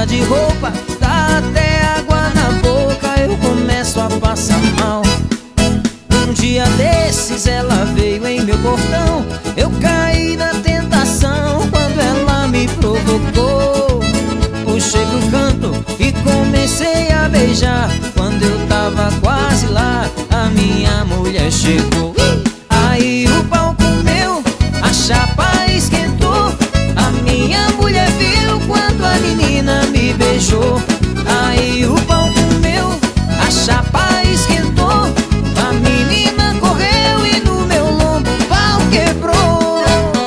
de roupa, dá até água na boca, eu começo a passar mal. Um dia desses ela veio em meu portão, eu caí na tentação quando ela me provocou. Puxei pro canto e comecei a beijar. Quando eu tava quase lá, a minha mulher chegou. Aí o pau comeu, a chapa esquentou. A minha mulher viu quando a menina me beijou. Aí o pau comeu, a chapa esquentou. A menina correu e no meu lombo o pau quebrou.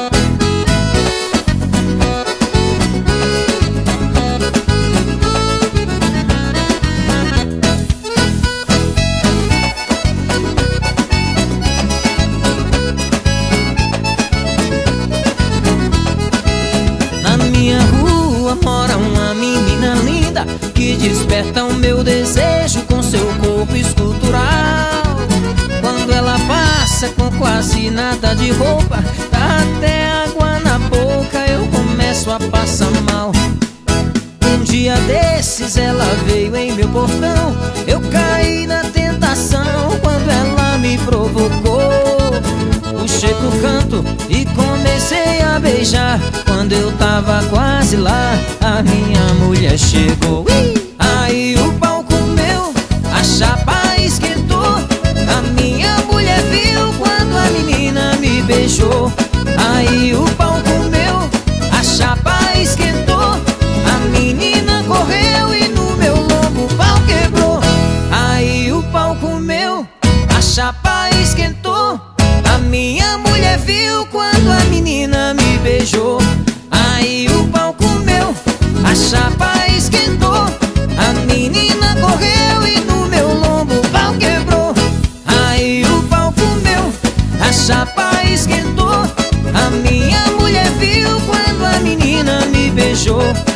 Na minha rua mora uma menina linda que desperta o meu desejo com seu corpo escultural. Quando ela passa com quase nada de roupa, dá até água na boca, eu começo a passar mal. Um dia desses ela veio em meu portão, eu caí na tentação quando ela me provocou. Puxei pro canto e comecei a beijar. Quando eu tava quase lá, a minha mulher chegou. Aí o pau comeu, a chapa esquentou. A minha mulher viu quando a menina me beijou. Aí o pau comeu, a chapa esquentou. A menina correu e no meu lombo o pau quebrou. Aí o pau comeu, a chapa esquentou. A minha mulher viu quando a menina me beijou. Aí o pau comeu, a chapa esquentou. A menina correu e no meu lombo o pau quebrou. Aí o pau comeu, a chapa esquentou. A minha mulher viu quando a menina me beijou.